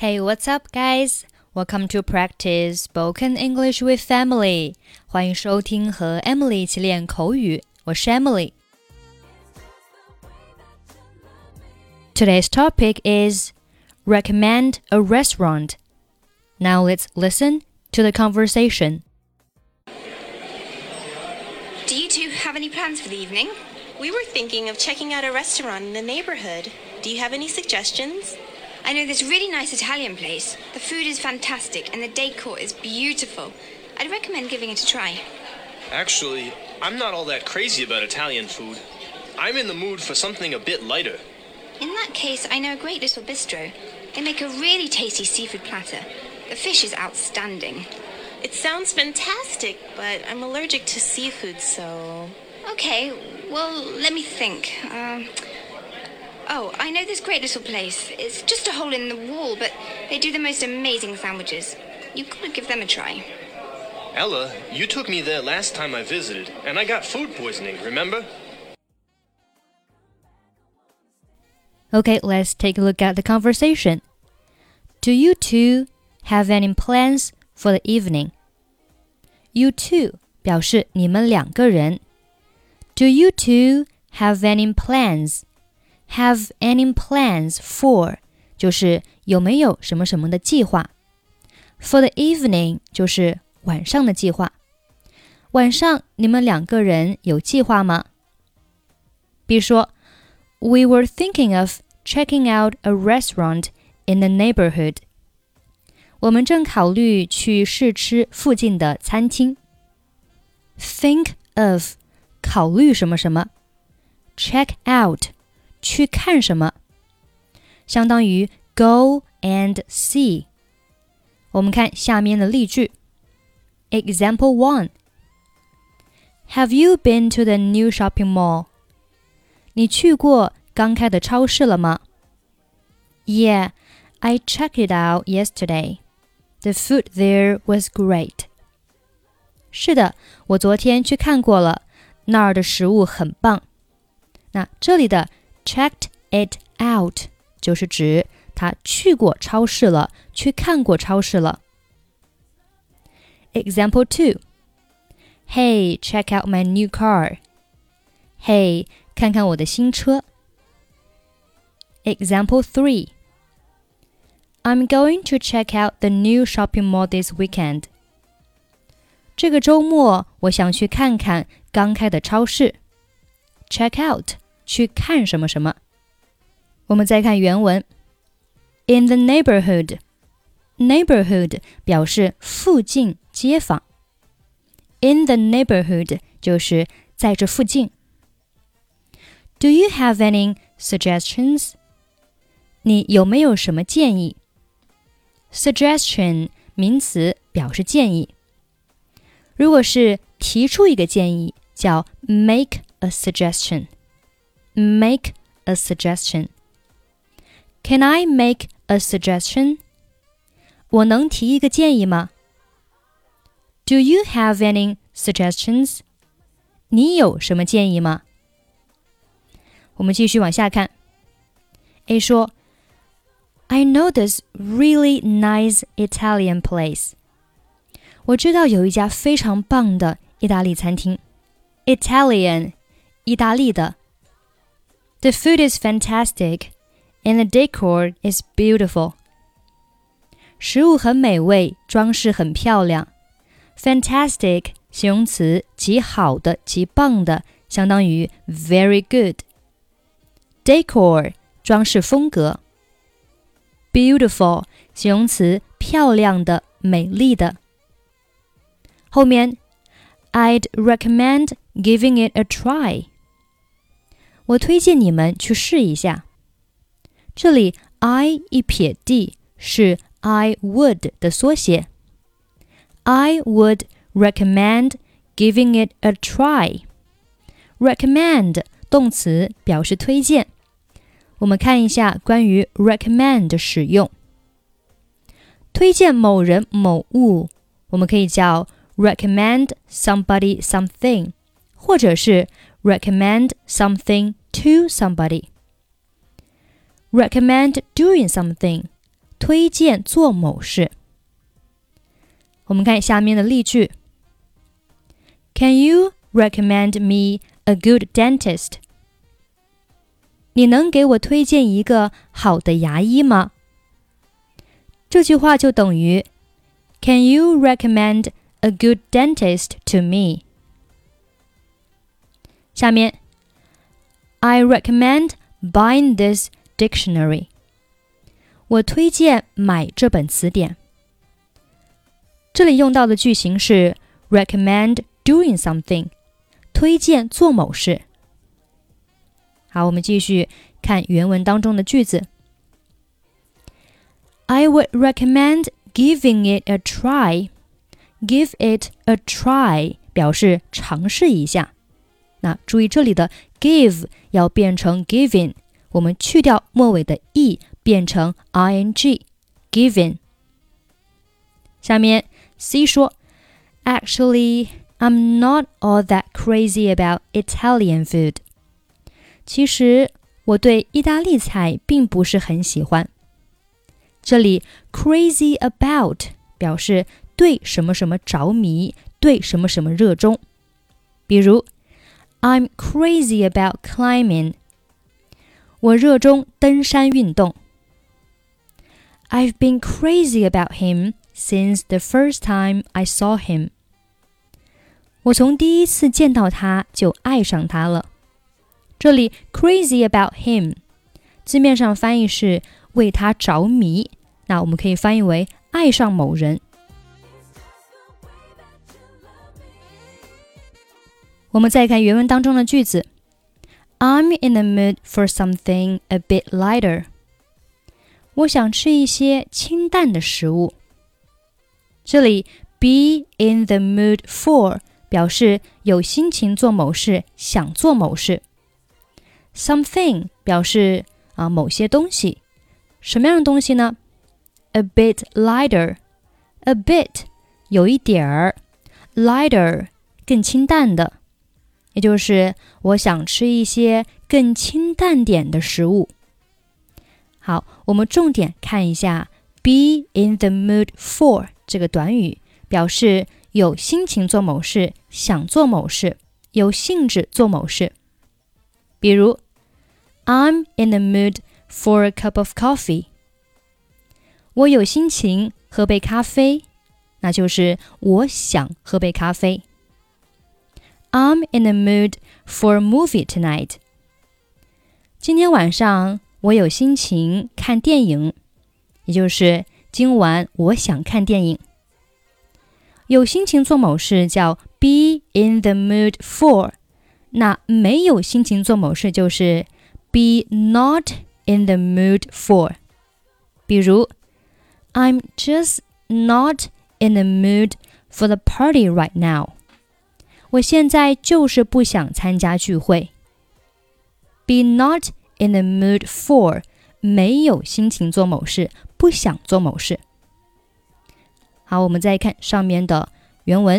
Hey, what's up, guys? Welcome to practice spoken English with Emily. 欢迎收听和 Emily 一起练口语，我是 Emily. Today's topic is recommend a restaurant. Now let's listen to the conversation. Do you two have any plans for the evening? We were thinking of checking out a restaurant in the neighborhood. Do you have any suggestions? I know this really nice Italian place. The food is fantastic and the decor is beautiful. I'd recommend giving it a try. Actually, I'm not all that crazy about Italian food. I'm in the mood for something a bit lighter. In that case, I know a great little bistro. They make a really tasty seafood platter. The fish is outstanding. It sounds fantastic, but I'm allergic to seafood, so... Okay, well, let me think. I know this great little place. It's just a hole in the wall, but they do the most amazing sandwiches. You've got to give them a try. Ella, you took me there last time I visited, and I got food poisoning, remember? Okay, let's take a look at the conversation. Do you two have any plans for the evening? You two 表示你们两个人。Do you two have any plans?Have any plans for 就是有没有什么什么的计划 For the evening 就是晚上的计划晚上你们两个人有计划吗比如说 We were thinking of checking out a restaurant in the neighborhood 我们正考虑去试吃附近的餐厅 Think of 考虑什么什么 Check out去看什么相当于 go and see 我们看下面的例句 Example 1 Have you been to the new shopping mall? 你去过刚开的超市了吗 Yeah, I checked it out yesterday. The food there was great. 是的，我昨天去看过了，那儿的食物很棒。那这里的Checked it out 就是指他去过超市了，去看过超市了。Example 2 Hey, check out my new car. Hey, 看看我的新车。Example 3 I'm going to check out the new shopping mall this weekend. 这个周末我想去看看刚开的超市。Check out去看什么什么我们再看原文 In the neighborhood Neighborhood 表示附近街坊 In the neighborhood 就是在这附近 Do you have any suggestions? 你有没有什么建议 Suggestion 名词表示建议如果是提出一个建议叫 make a suggestion Make a suggestion. Can I make a suggestion? 我能提一个建议吗 Do you have any suggestions? 你有什么建议吗我们继续往下看 A 说 I know this really nice Italian place. 我知道有一家非常棒的意大利餐厅 Italian 意大利的The food is fantastic, and the decor is beautiful. 食物很美味，装饰很漂亮。Fantastic 形容词，极好的，极棒的，相当于 very good. Decor 装饰风格。Beautiful 形容词，漂亮的，美丽的。后面 I'd recommend giving it a try.我推荐你们去试一下。这里 I 一撇 D 是 I would 的缩写。I would recommend giving it a try. Recommend 动词表示推荐。我们看一下关于 recommend 的使用。推荐某人某物，我们可以叫 recommend somebody something， 或者是recommend something to somebody. Recommend doing something 推荐做某事。我们看下面的例句。Can you recommend me a good dentist? 你能给我推荐一个好的牙医吗？这句话就等于 Can you recommend a good dentist to me? 下面 I recommend buying this dictionary. 我推荐买这本词典。这里用到的句型是 recommend doing something, 推荐做某事。好，我们继续看原文当中的句子。I would recommend giving it a try. Give it a try 表示尝试一下。那注意这里的 give 要变成 giving, 我们去掉末尾的 e 变成 ing, giving。下面 C 说 Actually, I'm not all that crazy about Italian food. 其实我对意大利菜并不是很喜欢。这里 crazy about 表示对什么什么着迷，对什么什么热衷。比如 I'm crazy about climbing. 我热衷登山运动。I've been crazy about him since the first time I saw him. 我从第一次见到他就爱上他了。这里 crazy about him 字面上翻译是为他着迷，那我们可以翻译为爱上某人。我们再看原文当中的句子。I'm in the mood for something a bit lighter. 我想吃一些清淡的食物。这里 be in the mood for 表示有心情做某事，想做某事。Something 表示某些东西。什么样的东西呢？ A bit lighter. A bit 有一点儿， lighter 更清淡的。也就是我想吃一些更清淡点的食物。好，我们重点看一下 be in the mood for 这个短语，表示有心情做某事，想做某事，有兴致做某事。比如 I'm in the mood for a cup of coffee. 我有心情喝杯咖啡，那就是我想喝杯咖啡。I'm in the mood for a movie tonight. 今天晚上我有心情看电影，也就是今晚我想看电影。有心情做某事叫 be in the mood for, 那没有心情做某事就是 be not in the mood for. 比如 I'm just not in the mood for the party right now. 我现在就是不想参加聚会。Be not in the mood for 没有心情做某事，不想做某事。好，我们再看上面的原文。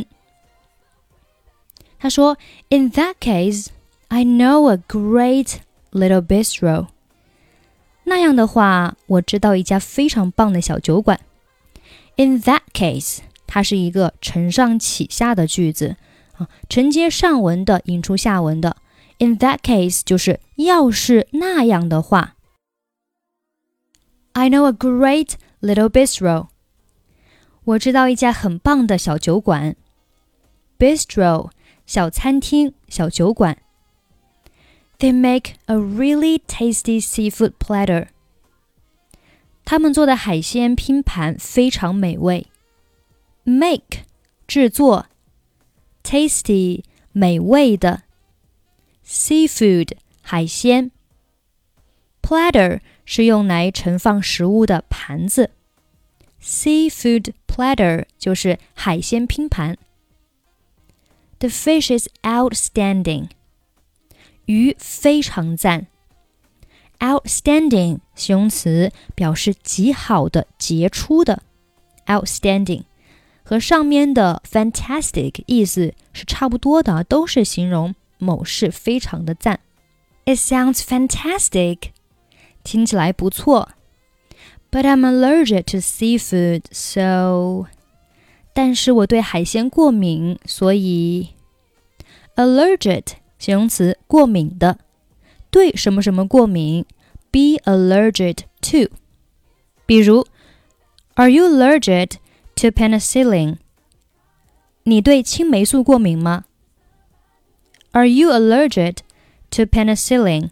他说 In that case, I know a great little bistro. 那样的话，我知道一家非常棒的小酒馆。In that case, 它是一个承上启下的句子。承接上文的，引出下文的。In that case 就是要是那样的话。I know a great little bistro. 我知道一家很棒的小酒馆。Bistro 小餐厅，小酒馆。They make a really tasty seafood platter. 他们做的海鲜拼盘非常美味。Make 制作。Tasty 美味的。Seafood 海鲜。Platter 是用来盛放食物的盘子。Seafood platter 就是海鲜拼盘。The fish is outstanding. 鱼非常赞。Outstanding 形容词表示极好的、杰出的。Outstanding和上面的 fantastic 意思是差不多的，都是形容某事非常的赞。It sounds fantastic. 听起来不错。 But I'm allergic to seafood, so...但是我对海鲜过敏，所以 allergic 形容词，过敏的，对什么什么过敏 be allergic to。 比如 Are you allergic to penicillin? 你对青霉素过敏吗？ Are you allergic to penicillin?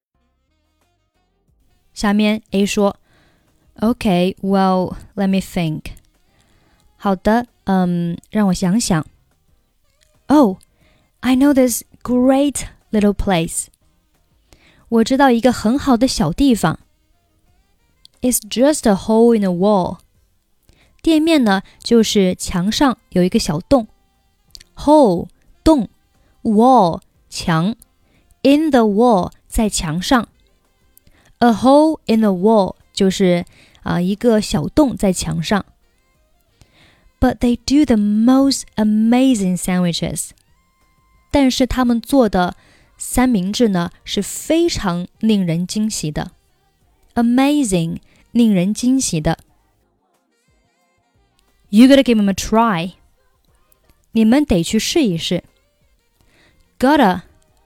下面 A 说 Okay, well, let me think. 好的，让我想想。Oh, I know this great little place. 我知道一个很好的小地方。It's just a hole in the wall. 店面呢，就是墙上有一个小洞。Hole 洞 Wall 墙 In the wall 在墙上。A hole in the wall 就是一个小洞在墙上。But they do the most amazing sandwiches. 但是他们做的三明治呢，是非常令人惊喜的。Amazing 令人惊喜的。You gotta give them a try. 你们得去试一试。Gotta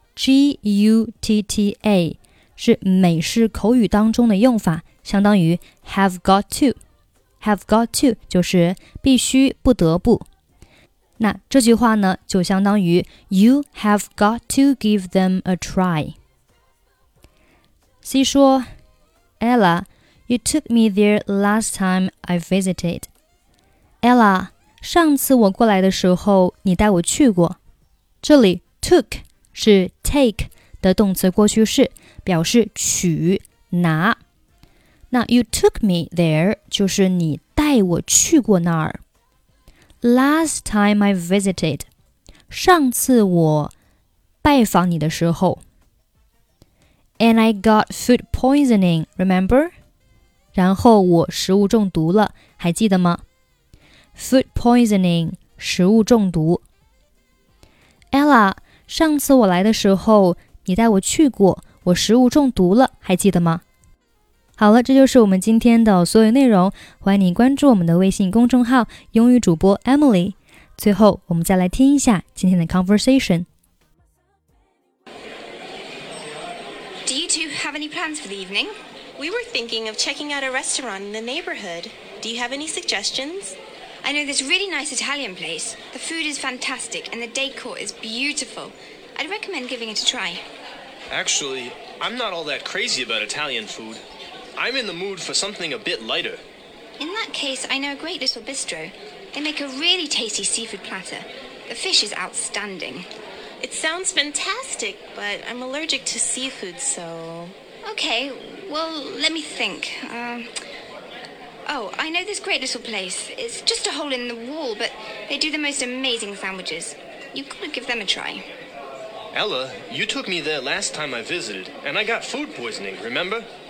G-U-T-T-A 是美式口语当中的用法，相当于 have got to. Have got to 就是必须不得不。那这句话呢，就相当于 You have got to give them a try. C 说 Ella, you took me there last time I visited. Ella, 上次我过来的时候，你带我去过。这里 took 是 take 的动词过去式，表示取、拿。那 you took me there 就是你带我去过那儿。Last time I visited 上次我拜访你的时候。And I got food poisoning, remember? 然后我食物中毒了，还记得吗？ Food poisoning 食物中毒。Ella, 上次我来的时候，你带我去过，我食物中毒了，还记得吗？好了，这就是我们今天的所有内容，欢迎你关注我们的微信公众号英语主播 Emily。 最后我们再来听一下今天的 conversation。 Do you two have any plans for the evening? We were thinking of checking out a restaurant in the neighborhood. Do you have any suggestions? I know this really nice Italian place. The food is fantastic and the decor is beautiful. I'd recommend giving it a try. Actually, I'm not all that crazy about Italian food. I'm in the mood for something a bit lighter. In that case, I know a great little bistro. They make a really tasty seafood platter. The fish is outstanding. It sounds fantastic, but I'm allergic to seafood, so... Okay, well, let me think. I know this great little place. It's just a hole in the wall, but they do the most amazing sandwiches. You've got to give them a try. Ella, you took me there last time I visited, and I got food poisoning, remember?